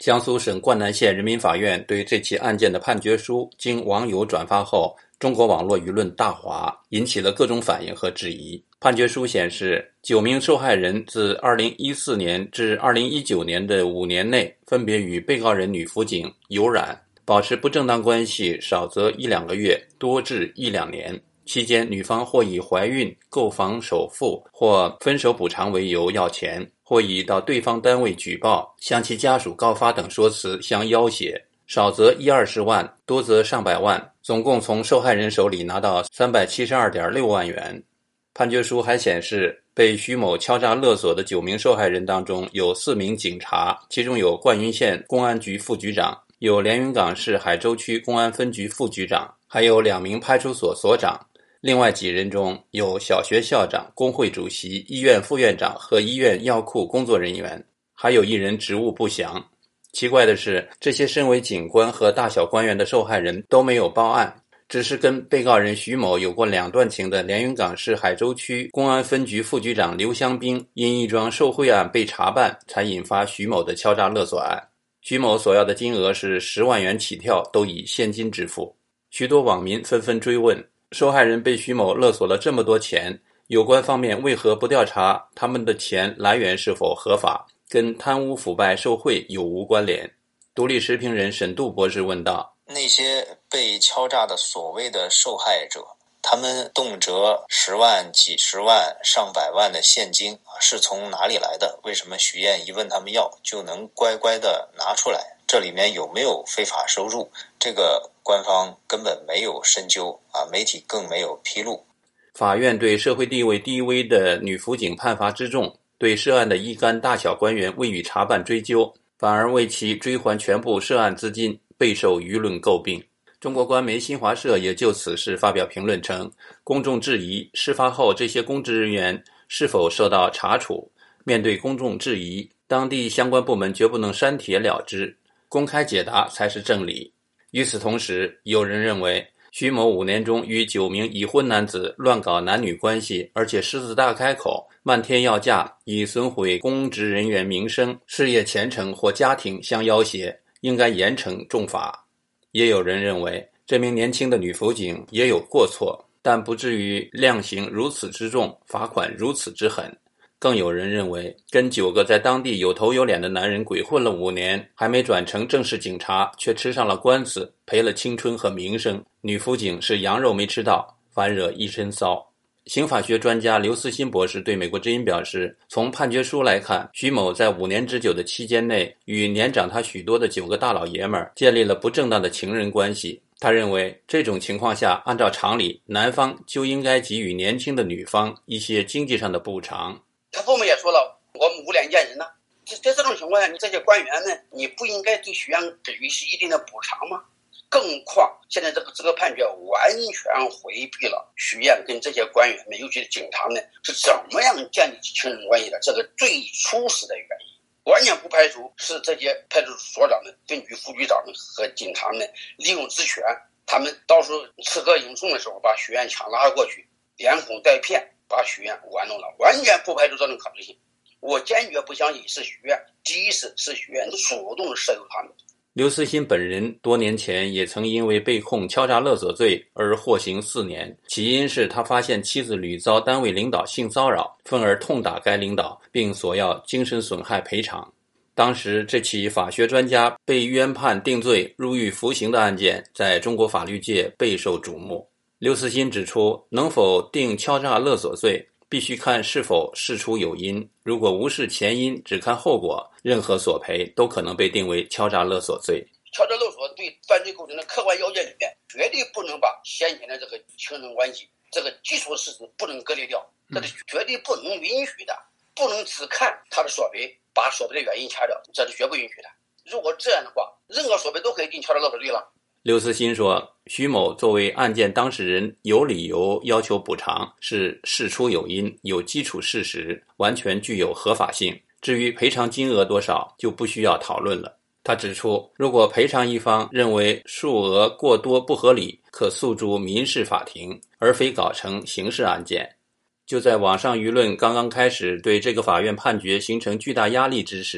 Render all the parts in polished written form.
江苏省灌南县人民法院对这起案件的判决书经网友转发后，中国网络舆论大哗，引起了各种反应和质疑。判决书显示，9名受害人自2014年至2019年的5年内，分别与被告人女辅警有染，保持不正当关系少则1-2个月，多至1-2年。期间，女方或以怀孕、购房首付或分手补偿为由要钱，或以到对方单位举报、向其家属告发等说辞相要挟，少则1-20万，多则上百万，总共从受害人手里拿到372.6万元。判决书还显示，被徐某敲诈勒索的9名受害人当中，有4名警察，其中有灌云县公安局副局长，有连云港市海州区公安分局副局长，还有2名派出所所长。另外几人中有小学校长、工会主席、医院副院长和医院药库工作人员，还有1人职务不详。奇怪的是，这些身为警官和大小官员的受害人都没有报案，只是跟被告人徐某有过2段情的连云港市海州区公安分局副局长刘香兵，因一桩受贿案被查办，才引发徐某的敲诈勒索案。徐某所要的金额是10万元起跳，都以现金支付。许多网民纷纷追问，受害人被徐某勒索了这么多钱，有关方面为何不调查他们的钱来源是否合法，跟贪污腐败受贿有无关联？独立时评人沈度博士问道： 那些被敲诈的所谓的受害者，他们动辄10万、几十万、上百万的现金是从哪里来的？为什么许燕一问他们要，就能乖乖的拿出来？这里面有没有非法收入？这个官方根本没有深究媒体更没有披露。 法院对社会地位低微的女辅警判罚之重，对涉案的一干大小官员未予查办追究，反而为其追还全部涉案资金，备受舆论诟病。中国官媒新华社也就此事发表评论称，公众质疑事发后这些公职人员是否受到查处，面对公众质疑，当地相关部门绝不能删帖了之，公开解答才是正理。与此同时，有人认为徐某5年中与9名已婚男子乱搞男女关系，而且狮子大开口，漫天要价，以损毁公职人员名声、事业前程或家庭相要挟，应该严惩重罚。也有人认为，这名年轻的女辅警也有过错，但不至于量刑如此之重，罚款如此之狠。更有人认为，跟9个在当地有头有脸的男人鬼混了5年，还没转成正式警察，却吃上了官司，赔了青春和名声。女辅警是羊肉没吃到，反惹一身骚。刑法学专家刘思欣博士对美国之音表示，从判决书来看，徐某在5年之久的期间内，与年长他许多的9个大老爷们儿建立了不正当的情人关系。他认为，这种情况下，按照常理，男方就应该给予年轻的女方一些经济上的补偿。 他父母也说了，我们无脸见人呢。在这种情况下，你这些官员呢，你不应该对许燕给予一定的补偿吗？更何况现在这个判决完全回避了许燕跟这些官员们，尤其是警察们是怎么样建立起情人关系的这个最初始的原因，完全不排除是这些派出所长们、分局副局长们和警察们利用职权，他们到时候刺客迎送的时候把许燕强拉过去，连哄带骗把许燕玩弄了，完全不排除这种可能性。我坚决不相信是许燕，第一是许燕主动涉入他们。 刘思欣本人多年前也曾因为被控敲诈勒索罪而获刑4年，起因是他发现妻子屡遭单位领导性骚扰，愤而痛打该领导，并索要精神损害赔偿。当时这起法学专家被冤判定罪入狱服刑的案件在中国法律界备受瞩目。刘思欣指出，能否定敲诈勒索罪必须看是否事出有因，如果无视前因，只看后果，任何索赔都可能被定为敲诈勒索罪。 敲诈勒索对犯罪构成的客观要件里面，绝对不能把先前的这个情人关系这个基础事实不能割裂掉，这是绝对不能允许的，不能只看他的索赔，把索赔的原因掐掉，这是绝不允许的。如果这样的话，任何索赔都可以定敲诈勒索罪了。 刘思欣说，徐某作为案件当事人有理由要求补偿，是事出有因，有基础事实，完全具有合法性。至于赔偿金额多少，就不需要讨论了。他指出，如果赔偿一方认为数额过多不合理，可诉诸民事法庭，而非搞成刑事案件。就在网上舆论刚刚开始对这个法院判决形成巨大压力之时，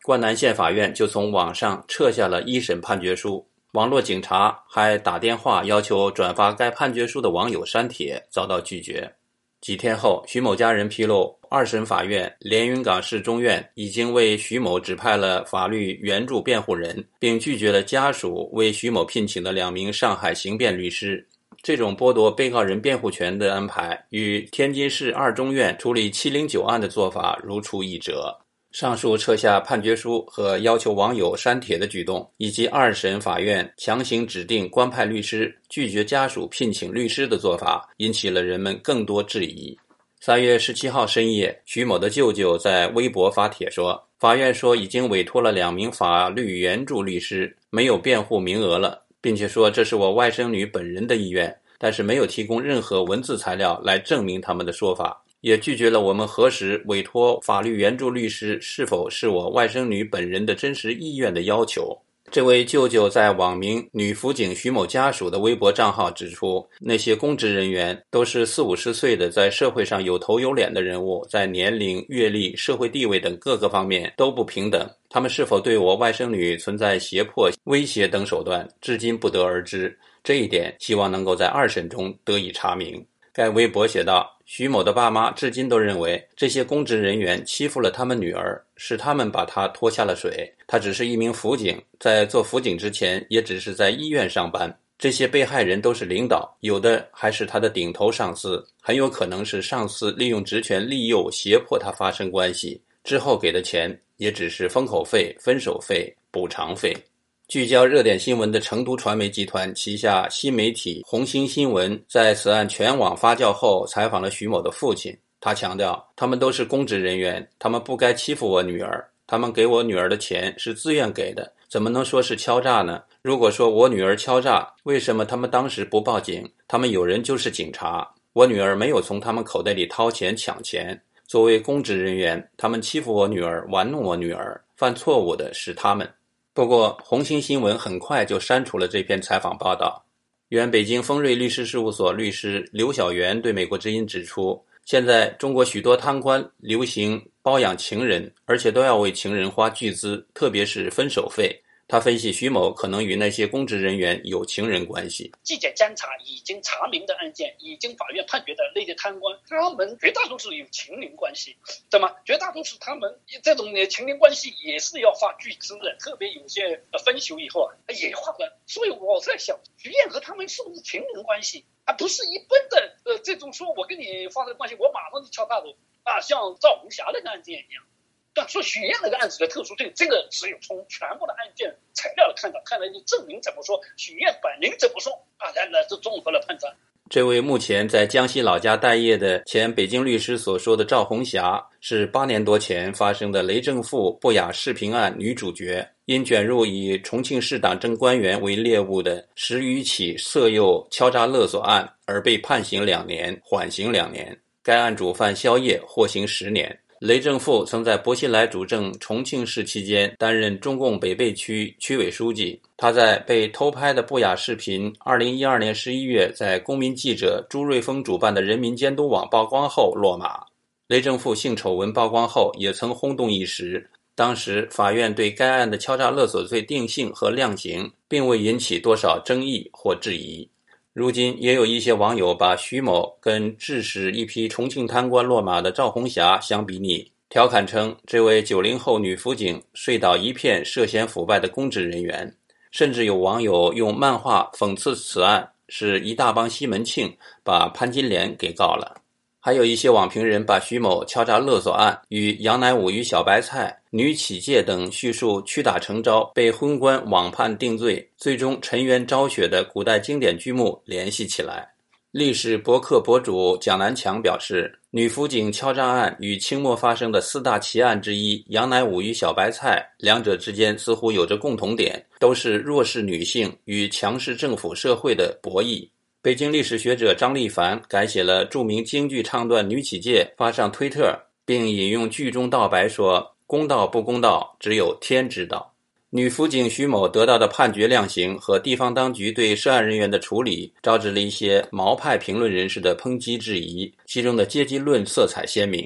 关南县法院就从网上撤下了一审判决书。网络警察还打电话要求转发该判决书的网友删帖，遭到拒绝。几天后，徐某家人披露，二审法院连云港市中院已经为徐某指派了法律援助辩护人，并拒绝了家属为徐某聘请的2名上海刑辩律师。这种剥夺被告人辩护权的安排与天津市二中院处理709案的做法如出一辙。上述撤下判决书和要求网友删帖的举动，以及二审法院强行指定官派律师，拒绝家属聘请律师的做法，引起了人们更多质疑。3月17号深夜，徐某的舅舅在微博发帖说，法院说已经委托了2名法律援助律师，没有辩护名额了，并且说这是我外甥女本人的意愿，但是没有提供任何文字材料来证明他们的说法，也拒绝了我们核实委托法律援助律师是否是我外甥女本人的真实意愿的要求。这位舅舅在网名女辅警徐某家属的微博账号指出，那些公职人员都是40-50岁的在社会上有头有脸的人物，在年龄、阅历、社会地位等各个方面都不平等，他们是否对我外甥女存在胁迫、威胁等手段，至今不得而知，这一点希望能够在二审中得以查明。该微博写道，徐某的爸妈至今都认为这些公职人员欺负了他们女儿，是他们把她拖下了水，她只是一名辅警，在做辅警之前也只是在医院上班。这些被害人都是领导，有的还是他的顶头上司，很有可能是上司利用职权利诱胁迫他发生关系，之后给的钱也只是封口费、分手费、补偿费。聚焦热点新闻的成都传媒集团旗下新媒体红星新闻在此案全网发酵后采访了徐某的父亲，他强调，他们都是公职人员，他们不该欺负我女儿，他们给我女儿的钱是自愿给的，怎么能说是敲诈呢？如果说我女儿敲诈，为什么他们当时不报警？他们有人就是警察，我女儿没有从他们口袋里掏钱抢钱。作为公职人员，他们欺负我女儿，玩弄我女儿，犯错误的是他们。不过，红星新闻很快就删除了这篇采访报道。原北京丰瑞律师事务所律师刘晓元对美国之音指出，现在中国许多贪官流行包养情人，而且都要为情人花巨资，特别是分手费。他分析徐某可能与那些公职人员有情人关系。 纪检监察已经查明的案件，已经法院判决的那些贪官，他们绝大多数有情人关系，对吗？绝大多数他们这种情人关系也是要花巨资的，特别有些分手以后也花的。所以我在想，徐燕和他们是不是情人关系？不是一般的这种说我跟你发生关系，我马上就敲大头像赵红霞那个案件一样。但说许燕那个案子的特殊性，这个只有从全部的案件材料看到，看来就证明怎么说，许燕本人怎么说然后是综合了判断。 这位目前在江西老家待业的前北京律师所说的赵红霞，是8年多前发生的雷政富不雅视频案女主角，因卷入以重庆市党政官员为猎物的10余起色诱敲诈勒索案而被判刑2年，缓刑2年。该案主犯肖烨获刑10年。雷政富曾在薄熙来主政重庆市期间担任中共北碚区区委书记。他在被偷拍的不雅视频2012年11月在公民记者朱瑞峰主办的人民监督网曝光后落马。雷政富性丑闻曝光后也曾轰动一时，当时法院对该案的敲诈勒索罪定性和量刑，并未引起多少争议或质疑。如今也有一些网友把徐某跟致使一批重庆贪官落马的赵红霞相比拟，调侃称这位90后女辅警睡倒一片涉嫌腐败的公职人员，甚至有网友用漫画讽刺此案是一大帮西门庆把潘金莲给告了。还有一些网评人把徐某敲诈勒索案与杨乃武与小白菜、女乞丐等叙述屈打成招被昏官网判定罪，最终沉冤昭雪的古代经典剧目联系起来。历史博客博主蒋南强表示，女辅警敲诈案与清末发生的4大奇案之一杨乃武与小白菜，两者之间似乎有着共同点，都是弱势女性与强势政府社会的博弈。北京历史学者张立凡改写了著名京剧唱段《女乞丐》发上推特，并引用剧中道白说，公道不公道，只有天知道。女辅警徐某得到的判决量刑和地方当局对涉案人员的处理，招致了一些毛派评论人士的抨击质疑，其中的阶级论色彩鲜明。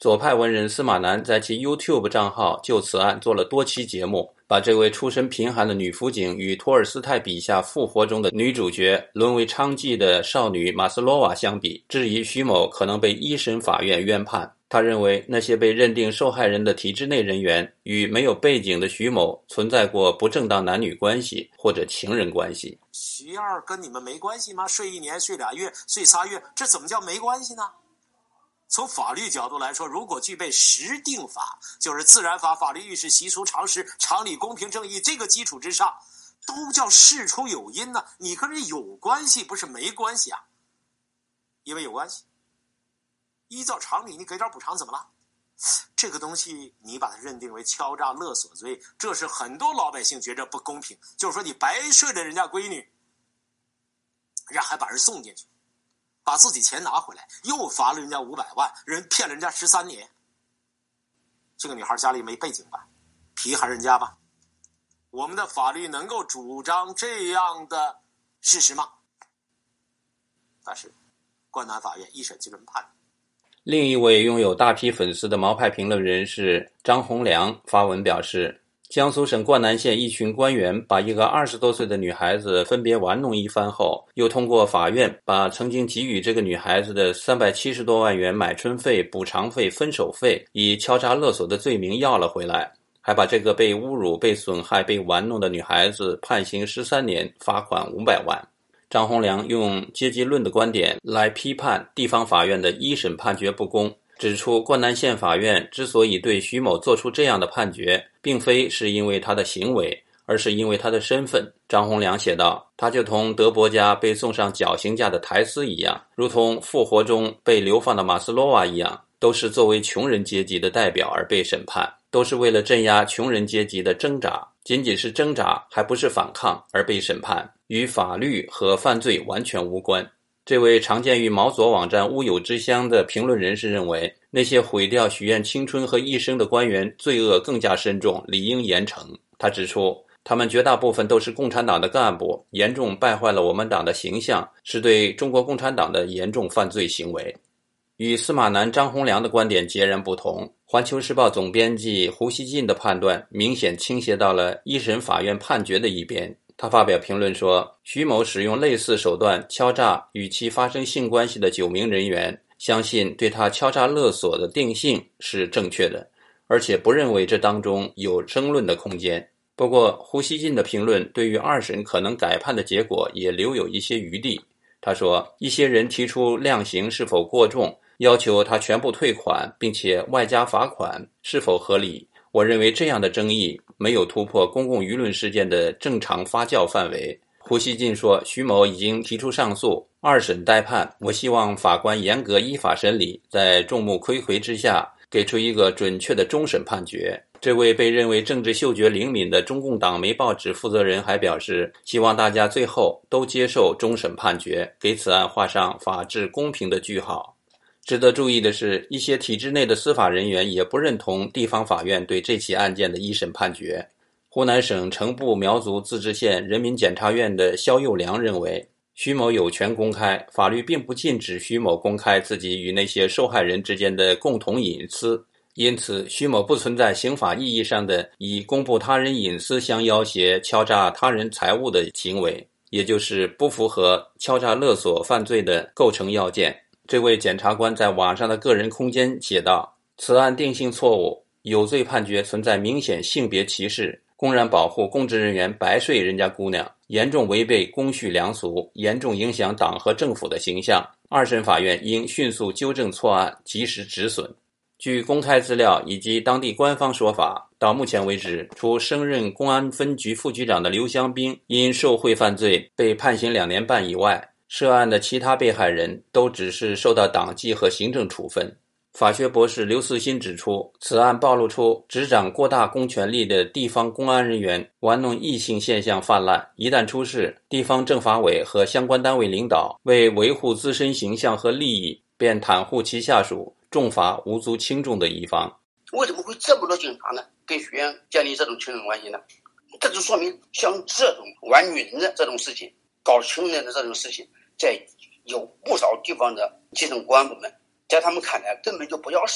左派文人司马南在其 YouTube 账号就此案做了多期节目，把这位出身贫寒的女辅警与托尔斯泰笔下复活中的女主角沦为娼妓的少女马斯洛娃相比，质疑徐某可能被一审法院冤判。他认为那些被认定受害人的体制内人员与没有背景的徐某存在过不正当男女关系或者情人关系。 徐二跟你们没关系吗？睡1年、睡2月、睡3月，这怎么叫没关系呢？从法律角度来说，如果具备实定法，就是自然法、法律意识、习俗常识、常理、公平正义这个基础之上，都叫事出有因呢。你跟人有关系，不是没关系啊，因为有关系。依照常理，你给点补偿怎么了？这个东西你把它认定为敲诈勒索罪，这是很多老百姓觉着不公平。就是说你白睡了人家闺女，人家还把人送进去，把自己钱拿回来，又罚了人家500万，人骗了人家13年。这个女孩家里没背景吧？皮寒人家吧？我们的法律能够主张这样的事实吗？但是关南法院一审就这么判。 另一位拥有大批粉丝的毛派评论人士张洪良发文表示，江苏省灌南县一群官员把一个20多岁的女孩子分别玩弄一番后，又通过法院把曾经给予这个女孩子的370多万元买春费、补偿费、分手费以敲诈勒索的罪名要了回来，还把这个被侮辱、被损害、被玩弄的女孩子判刑13年，罚款500万。张洪良用阶级论的观点来批判地方法院的一审判决不公，指出灌南县法院之所以对徐某做出这样的判决，并非是因为他的行为，而是因为他的身份。张洪良写道，他就同德伯家被送上绞刑架的台斯一样，如同复活中被流放的马斯洛娃一样，都是作为穷人阶级的代表而被审判，都是为了镇压穷人阶级的挣扎，仅仅是挣扎，还不是反抗而被审判，与法律和犯罪完全无关。这位常见于毛左网站乌有之乡的评论人士认为，那些毁掉许愿青春和一生的官员罪恶更加深重，理应严惩。他指出，他们绝大部分都是共产党的干部，严重败坏了我们党的形象，是对中国共产党的严重犯罪行为。与司马南、张洪良的观点截然不同，环球时报总编辑胡锡进的判断明显倾斜到了一审法院判决的一边。他发表评论说，徐某使用类似手段敲诈与其发生性关系的9名人员，相信对他敲诈勒索的定性是正确的，而且不认为这当中有争论的空间。不过胡锡进的评论对于2审可能改判的结果也留有一些余地。他说，一些人提出量刑是否过重，要求他全部退款并且外加罚款是否合理，我认为这样的争议没有突破公共舆论事件的正常发酵范围。胡锡进说，徐某已经提出上诉，2审待判，我希望法官严格依法审理，在众目睽睽之下给出一个准确的终审判决。这位被认为政治嗅觉灵敏的中共党媒报纸负责人还表示，希望大家最后都接受终审判决，给此案画上法治公平的句号。值得注意的是，一些体制内的司法人员也不认同地方法院对这起案件的一审判决。湖南省成都苗族自治县人民检察院的肖佑良认为，徐某有权公开，法律并不禁止徐某公开自己与那些受害人之间的共同隐私，因此徐某不存在刑法意义上的以公布他人隐私相要挟敲诈他人财物的行为，也就是不符合敲诈勒索犯罪的构成要件。这位检察官在网上的个人空间写道，此案定性错误，有罪判决存在明显性别歧视，公然保护公职人员白睡人家姑娘，严重违背公序良俗，严重影响党和政府的形象。2审法院应迅速纠正错案，及时止损。据公开资料以及当地官方说法，到目前为止，除升任公安分局副局长的刘湘兵因受贿犯罪被判刑2年半以外，涉案的其他被害人都只是受到党纪和行政处分。法学博士刘慈欣指出，此案暴露出执掌过大公权力的地方公安人员玩弄异性现象泛滥，一旦出事，地方政法委和相关单位领导为维护自身形象和利益，便袒护其下属重罚无足轻重的一方。 为什么会这么多警察呢跟学员建立这种情人关系呢？这就说明像这种玩女人的这种事情，搞情人的这种事情，在有不少地方的基层公安部门，在他们看来根本就不叫事情。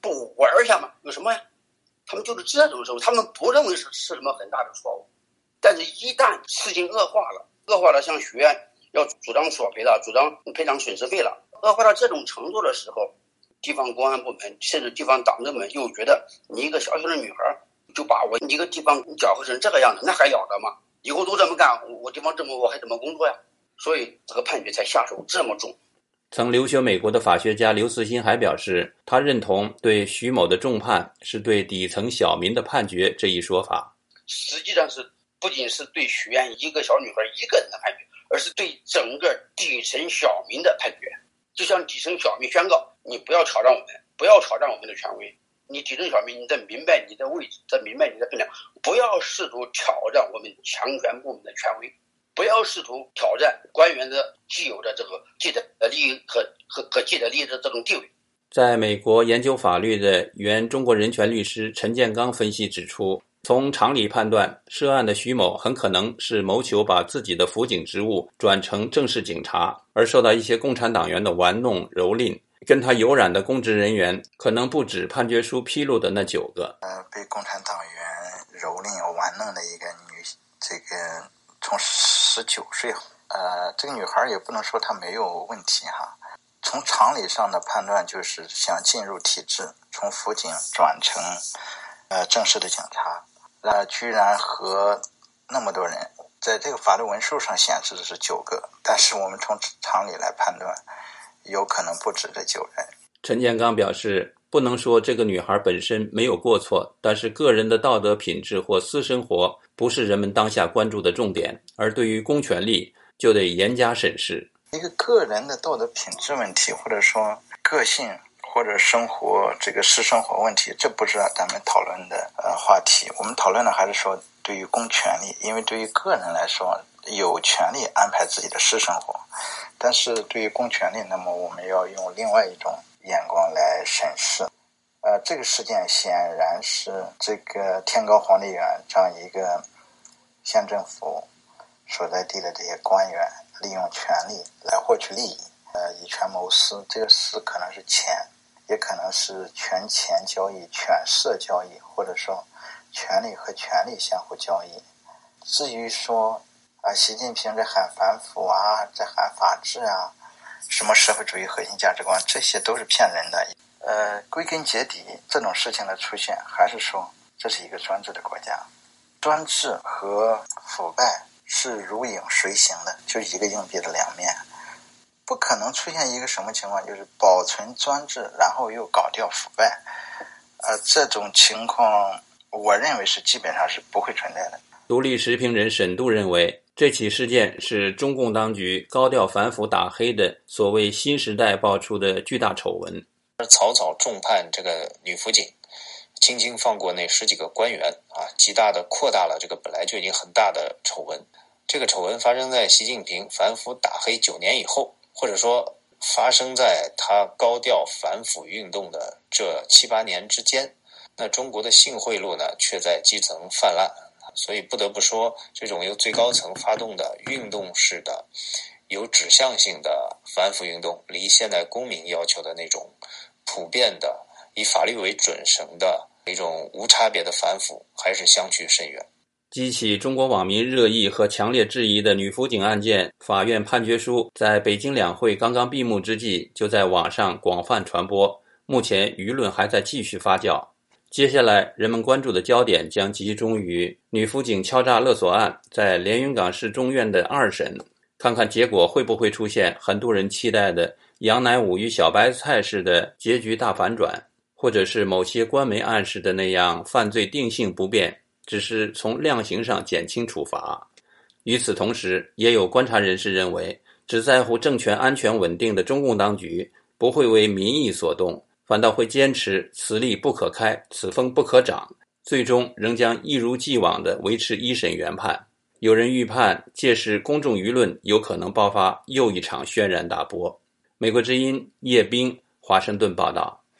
不玩一下嘛？有什么呀？他们就是这种时候，他们不认为是什么很大的错误，但是一旦事情恶化了，像学院要主张索赔了，主张赔偿损失费了，恶化到这种程度的时候，地方公安部门甚至地方党政们又觉得你一个小小的女孩就把我一个地方搅和成这个样子，那还了得吗？以后都这么干，我地方这么我还怎么工作呀？所以这个判决才下手这么重。 曾留学美国的法学家刘慈欣还表示，他认同对徐某的重判是对底层小民的判决这一说法。 实际上是不仅是对许愿一个小女孩一个人的判决，而是对整个底层小民的判决。就像底层小民宣告，你不要挑战我们，不要挑战我们的权威。你底层小民，你得明白你的位置，得明白你的分量，不要试图挑战我们强权部门的权威，不要试图挑战官员的既有的这个既得利益和既得利益的这种地位。 在美国研究法律的原中国人权律师陈建刚分析指出，从常理判断，涉案的徐某很可能是谋求把自己的辅警职务转成正式警察，而受到一些共产党员的玩弄蹂躏。跟他有染的公职人员可能不止判决书披露的那9个。 被共产党员蹂躏玩弄的一个从19岁，这个女孩也不能说她没有问题哈。从常理上的判断，就是想进入体制，从辅警转成正式的警察，居然和那么多人，在这个法律文书上显示的是9个，但是我们从常理来判断，有可能不止这9人。 陈建刚表示，不能说这个女孩本身没有过错，但是个人的道德品质或私生活不是人们当下关注的重点，而对于公权力就得严加审视。 一个个人的道德品质问题，或者说个性或者生活这个私生活问题，这不是咱们讨论的话题。我们讨论的还是说对于公权力，因为对于个人来说有权利安排自己的私生活，但是对于公权力，那么我们要用另外一种眼光来审视。这个事件显然是这个天高皇帝远这样一个县政府所在地的这些官员利用权力来获取利益，以权谋私。这个私可能是钱，也可能是权钱交易、权色交易，或者说权力和权力相互交易。至于说习近平在喊反腐啊，在喊法治啊，什么社会主义核心价值观，这些都是骗人的。归根结底，这种事情的出现，还是说这是一个专制的国家。专制和腐败是如影随形的，就是一个硬币的两面。不可能出现一个什么情况，就是保存专制，然后又搞掉腐败。这种情况，我认为是基本上是不会存在的。 独立时评人沈度认为，这起事件是中共当局高调反腐打黑的所谓新时代爆出的巨大丑闻。 草草重判这个女辅警，轻轻放过那10几个官员极大的扩大了这个本来就已经很大的丑闻。这个丑闻发生在习近平反腐打黑9年以后，或者说发生在他高调反腐运动的这7、8年之间。那中国的性贿赂呢，却在基层泛滥。所以不得不说，这种由最高层发动的运动式的有指向性的反腐运动，离现代公民要求的那种普遍的以法律为准绳的一种无差别的反腐还是相去甚远。 激起中国网民热议和强烈质疑的女辅警案件法院判决书，在北京两会刚刚闭幕之际，就在网上广泛传播，目前舆论还在继续发酵。接下来人们关注的焦点将集中于女辅警敲诈勒索案在连云港市中院的2审，看看结果会不会出现很多人期待的杨乃武与小白菜式的结局大反转，或者是某些官媒暗示的那样犯罪定性不变，只是从量刑上减轻处罚。与此同时，也有观察人士认为，只在乎政权安全稳定的中共当局不会为民意所动，反倒会坚持此例不可开，此风不可长，最终仍将一如既往地维持1审原判。有人预判，届时公众舆论有可能爆发又一场轩然大波。美国之音叶冰华盛顿报道。